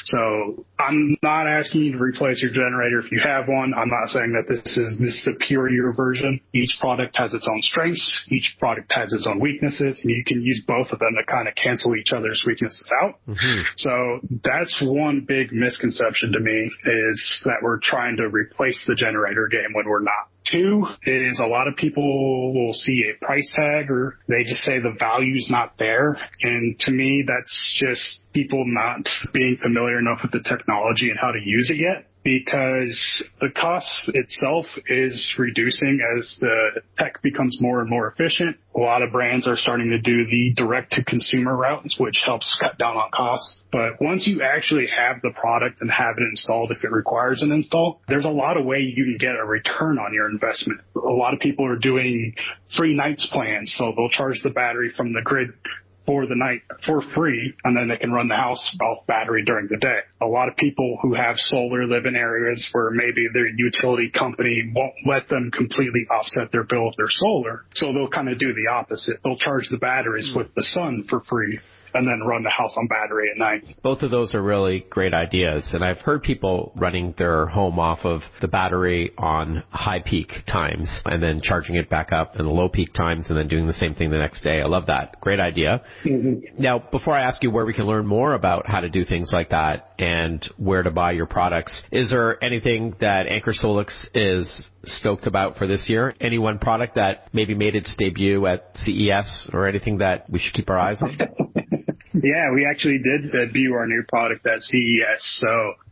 So I'm not asking you to replace your generator if you have one. I'm not saying that this is the superior version. Each product has its own strengths. Each product has its own weaknesses, and you can use both of them to kind of cancel each other's weaknesses out. Mm-hmm. So that's one big misconception to me, is that we're trying to replace the generator game when we're not. Two is a lot of people will see a price tag or they just say the value's not there. And to me, that's just people not being familiar enough with the technology and how to use it yet, because the cost itself is reducing as the tech becomes more and more efficient. A lot of brands are starting to do the direct-to-consumer route, which helps cut down on costs. But once you actually have the product and have it installed, if it requires an install, there's a lot of ways you can get a return on your investment. A lot of people are doing free nights plans, so they'll charge the battery from the grid for the night for free, and then they can run the house off battery during the day. A lot of people who have solar live in areas where maybe their utility company won't let them completely offset their bill of their solar, so they'll kind of do the opposite. They'll charge the batteries mm. with the sun for free and then run the house on battery at night. Both of those are really great ideas. And I've heard people running their home off of the battery on high peak times and then charging it back up in the low peak times and then doing the same thing the next day. I love that. Great idea. Mm-hmm. Now, before I ask you where we can learn more about how to do things like that and where to buy your products, is there anything that Anchor Solix is stoked about for this year? Any one product that maybe made its debut at C E S or anything that we should keep our eyes on? Yeah, we actually did debut our new product at C E S. So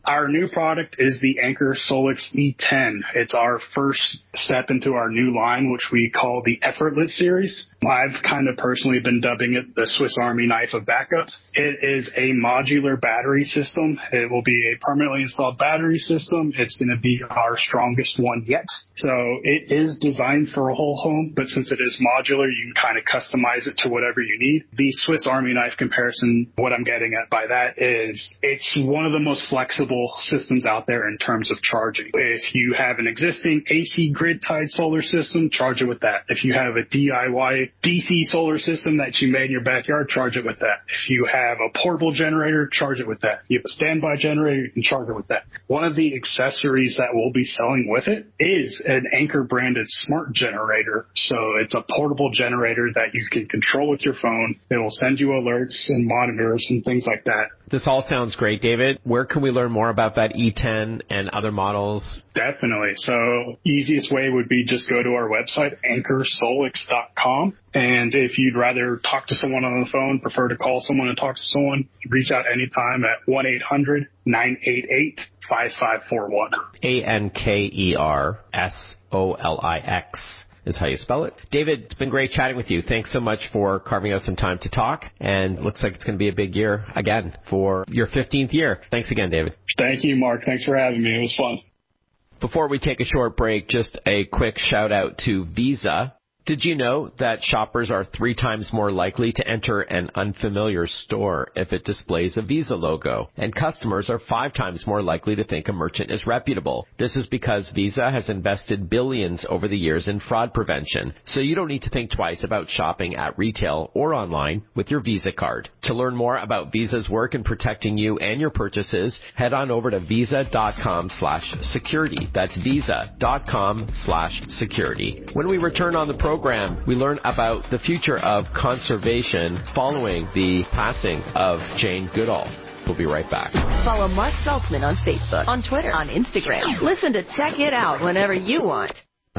Our new product is the Anker Solix E ten. It's our first step into our new line, which we call the Effortless series. I've kind of personally been dubbing it the Swiss Army knife of backup. It is a modular battery system. It will be a permanently installed battery system. It's going to be our strongest one yet. So it is designed for a whole home, but since it is modular, you can kind of customize it to whatever you need. The Swiss Army knife comparison, what I'm getting at by that is it's one of the most flexible systems out there in terms of charging. If you have an existing A C grid-tied solar system, charge it with that. If you have a D I Y D C solar system that you made in your backyard, charge it with that. If you have a portable generator, charge it with that. If you have a standby generator, you can charge it with that. One of the accessories that we'll be selling with it is an Anker branded smart generator. So it's a portable generator that you can control with your phone. It will send you alerts and monitors and things like that. This all sounds great, David. Where can we learn more about that E ten and other models? Definitely. So easiest way would be just go to our website, anker solix dot com. And if you'd rather talk to someone on the phone, prefer to call someone and talk to someone, reach out anytime at one eight hundred nine eight eight five five four one. A N K E R S O L I X. Is how you spell it. David, it's been great chatting with you. Thanks so much for carving out some time to talk. And it looks like it's going to be a big year again for your fifteenth year. Thanks again, David. Thank you, Mark. Thanks for having me. It was fun. Before we take a short break, just a quick shout out to Visa. Did you know that shoppers are three times more likely to enter an unfamiliar store if it displays a Visa logo? And customers are five times more likely to think a merchant is reputable. This is because Visa has invested billions over the years in fraud prevention, so you don't need to think twice about shopping at retail or online with your Visa card. To learn more about Visa's work in protecting you and your purchases, head on over to visa.com slash security. That's visa.com slash security. When we return on the program, program, we learn about the future of conservation following the passing of Jane Goodall. We'll be right back. Follow Mark Saltzman on Facebook, on Twitter, on Instagram. Listen to Tech It Out whenever you want.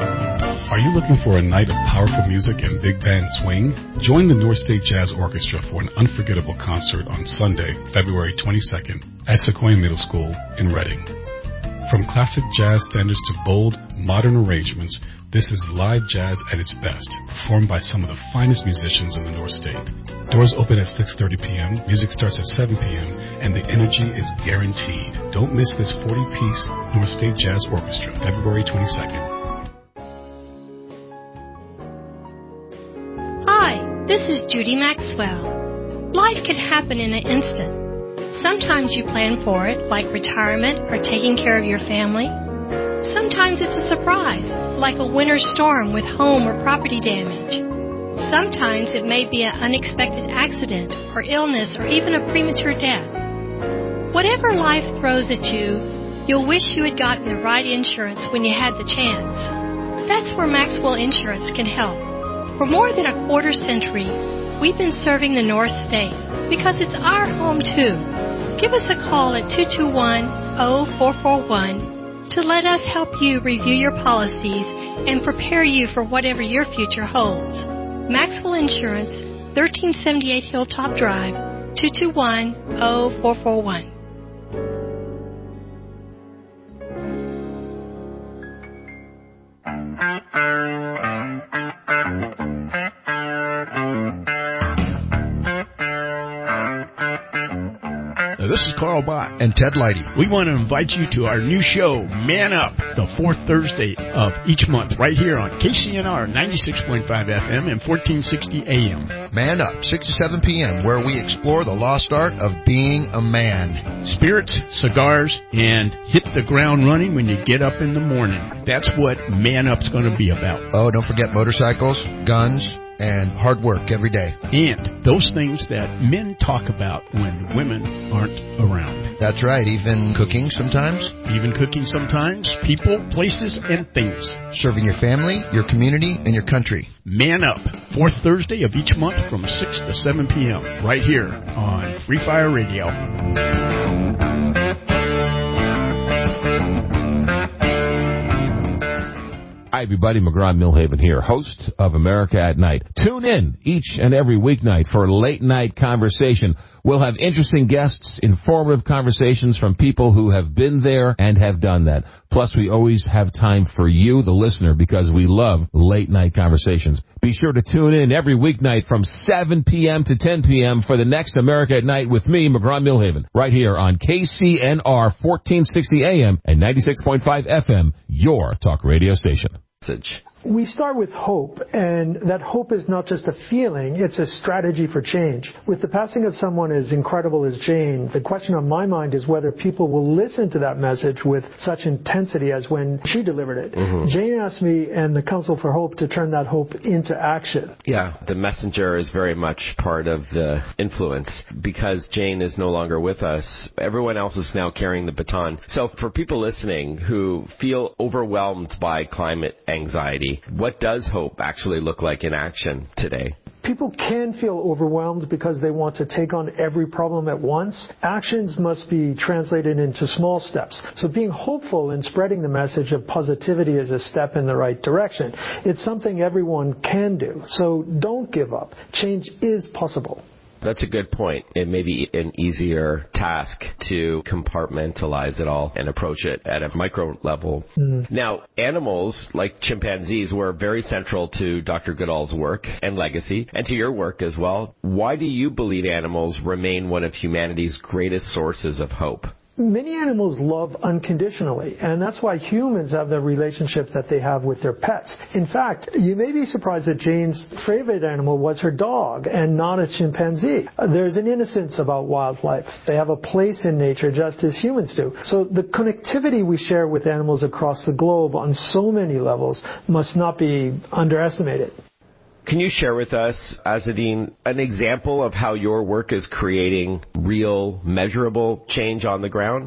Are you looking for a night of powerful music and big band swing? Join the North State Jazz Orchestra for an unforgettable concert on Sunday, February twenty-second at Sequoia Middle School in Reading. From classic jazz standards to bold, modern arrangements, this is live jazz at its best, performed by some of the finest musicians in the North State. Doors open at six thirty p.m., music starts at seven p.m., and the energy is guaranteed. Don't miss this forty-piece North State Jazz Orchestra, February twenty-second. Hi, this is Judy Maxwell. Life can happen in an instant. Sometimes you plan for it, like retirement or taking care of your family. Sometimes it's a surprise, like a winter storm with home or property damage. Sometimes it may be an unexpected accident or illness or even a premature death. Whatever life throws at you, you'll wish you had gotten the right insurance when you had the chance. That's where Maxwell Insurance can help. For more than a quarter century, we've been serving the North State because it's our home too. Give us a call at two two one, zero four four one to let us help you review your policies and prepare you for whatever your future holds. Maxwell Insurance, thirteen seventy-eight Hilltop Drive, two two one, zero four four one. This is Carl Bott and Ted Leidy. We want to invite you to our new show, Man Up, the fourth Thursday of each month, right here on K C N R ninety-six point five F M and fourteen sixty A M. Man Up, six to seven p.m., where we explore the lost art of being a man. Spirits, cigars, and hit the ground running when you get up in the morning. That's what Man Up's going to be about. Oh, don't forget motorcycles, guns, and hard work every day. And those things that men talk about when women aren't around. That's right, even cooking sometimes. Even cooking sometimes. People, places, and things. Serving your family, your community, and your country. Man Up, fourth Thursday of each month from six to seven p.m. right here on Free Fire Radio. Hi, everybody. McGraw-Milhaven here, host of America at Night. Tune in each and every weeknight for a late-night conversation. We'll have interesting guests, informative conversations from people who have been there and have done that. Plus, we always have time for you, the listener, because we love late-night conversations. Be sure to tune in every weeknight from seven p.m. to ten p.m. for the next America at Night with me, McGraw-Milhaven, right here on K C N R fourteen sixty A M and ninety-six point five F M, your talk radio station. We start with hope, and that hope is not just a feeling, it's a strategy for change. With the passing of someone as incredible as Jane, the question on my mind is whether people will listen to that message with such intensity as when she delivered it. Mm-hmm. Jane asked me and the Council for Hope to turn that hope into action. Yeah, the messenger is very much part of the influence. Because Jane is no longer with us, everyone else is now carrying the baton. So for people listening who feel overwhelmed by climate anxiety, what does hope actually look like in action today? People can feel overwhelmed because they want to take on every problem at once. Actions must be translated into small steps. So being hopeful and spreading the message of positivity is a step in the right direction. It's something everyone can do. So don't give up. Change is possible. That's a good point. It may be an easier task to compartmentalize it all and approach it at a micro level. Mm-hmm. Now, animals like chimpanzees were very central to Doctor Goodall's work and legacy, and to your work as well. Why do you believe animals remain one of humanity's greatest sources of hope? Many animals love unconditionally, and that's why humans have the relationship that they have with their pets. In fact, you may be surprised that Jane's favorite animal was her dog and not a chimpanzee. There's an innocence about wildlife. They have a place in nature just as humans do. So the connectivity we share with animals across the globe on so many levels must not be underestimated. Can you share with us, Azzedine, an example of how your work is creating real, measurable change on the ground?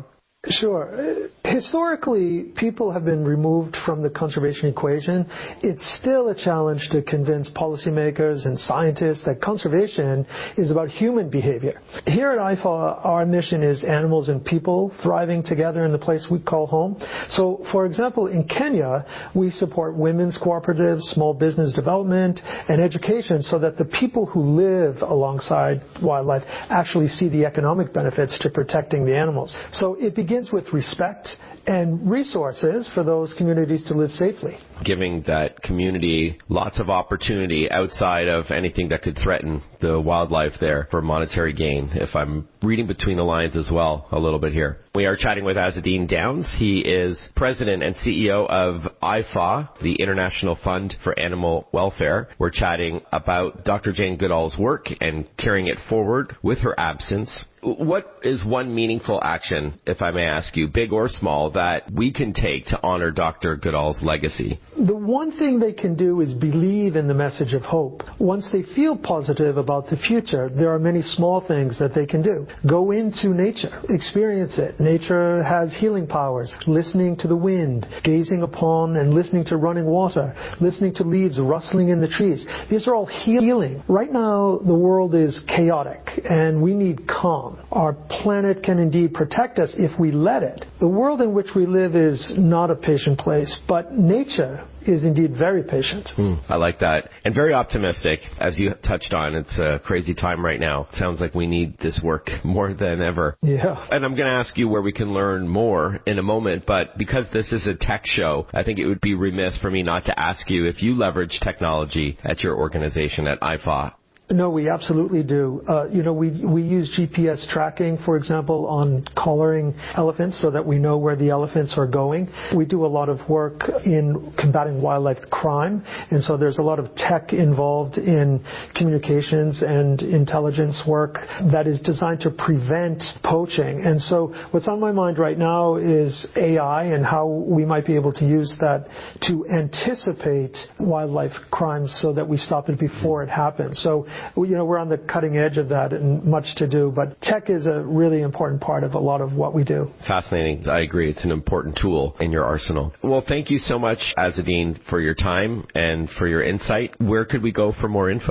Sure. Historically, people have been removed from the conservation equation. It's still a challenge to convince policymakers and scientists that conservation is about human behavior. Here at I F A, our mission is animals and people thriving together in the place we call home. So, for example, in Kenya, we support women's cooperatives, small business development, and education so that the people who live alongside wildlife actually see the economic benefits to protecting the animals. So it begins with respect and resources for those communities to live safely. Giving that community lots of opportunity outside of anything that could threaten the wildlife there for monetary gain, if I'm reading between the lines as well a little bit here. We are chatting with Azzedine Downs. He is president and C E O of I F A, the International Fund for Animal Welfare. We're chatting about Doctor Jane Goodall's work and carrying it forward with her absence. What is one meaningful action, if I may ask you, big or small, that we can take to honor Doctor Goodall's legacy? The one thing they can do is believe in the message of hope. Once they feel positive about the future, there are many small things that they can do. Go into nature. Experience it. Nature has healing powers. Listening to the wind, gazing upon and listening to running water, listening to leaves rustling in the trees. These are all healing. Right now, the world is chaotic, and we need calm. Our planet can indeed protect us if we let it. The world in which we live is not a patient place, but nature is indeed very patient. Mm, I like that. And very optimistic, as you touched on. It's a crazy time right now. Sounds like we need this work more than ever. Yeah. And I'm going to ask you where we can learn more in a moment, but because this is a tech show, I think it would be remiss for me not to ask you if you leverage technology at your organization at I F A. No, we absolutely do. Uh, you know, we we use G P S tracking, for example, on collaring elephants so that we know where the elephants are going. We do a lot of work in combating wildlife crime, and so there's a lot of tech involved in communications and intelligence work that is designed to prevent poaching. And so what's on my mind right now is A I and how we might be able to use that to anticipate wildlife crimes so that we stop it before it happens. So you know, we're on the cutting edge of that and much to do, but tech is a really important part of a lot of what we do. Fascinating. I agree. It's an important tool in your arsenal. Well, thank you so much, Azzedine, for your time and for your insight. Where could we go for more info?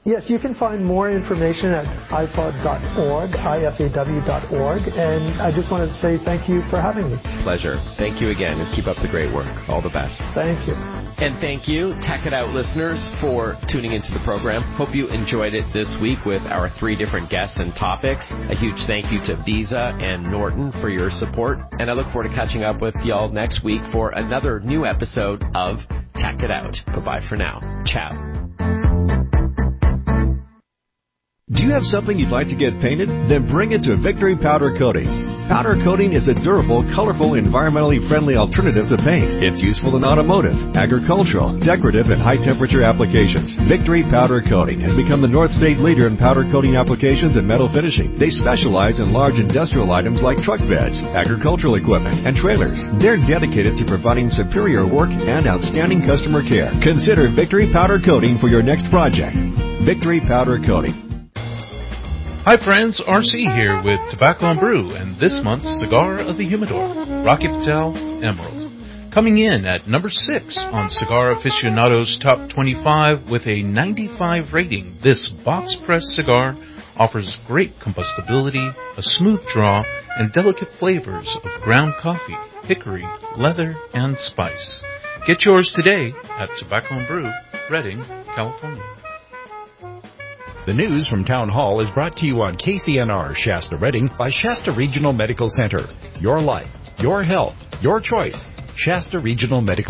Yes, you can find more information at I F A W dot org, I F A W dot org, and I just wanted to say thank you for having me. Pleasure. Thank you again, and keep up the great work. All the best. Thank you. And thank you, Tech It Out listeners, for tuning into the program. Hope you enjoyed it this week with our three different guests and topics. A huge thank you to Visa and Norton for your support, and I look forward to catching up with y'all next week for another new episode of Tech It Out. Bye-bye for now. Ciao. Do you have something you'd like to get painted? Then bring it to Victory Powder Coating. Powder coating is a durable, colorful, environmentally friendly alternative to paint. It's useful in automotive, agricultural, decorative, and high-temperature applications. Victory Powder Coating has become the North State leader in powder coating applications and metal finishing. They specialize in large industrial items like truck beds, agricultural equipment, and trailers. They're dedicated to providing superior work and outstanding customer care. Consider Victory Powder Coating for your next project. Victory Powder Coating. Hi friends, R C here with Tobacco and Brew and this month's Cigar of the Humidor, Rocky Patel Emerald. Coming in at number six on Cigar Aficionado's Top twenty-five with a ninety-five rating, this box press cigar offers great combustibility, a smooth draw, and delicate flavors of ground coffee, hickory, leather, and spice. Get yours today at Tobacco and Brew, Redding, California. The news from Town Hall is brought to you on K C N R Shasta Redding by Shasta Regional Medical Center. Your life, your health, your choice. Shasta Regional Medical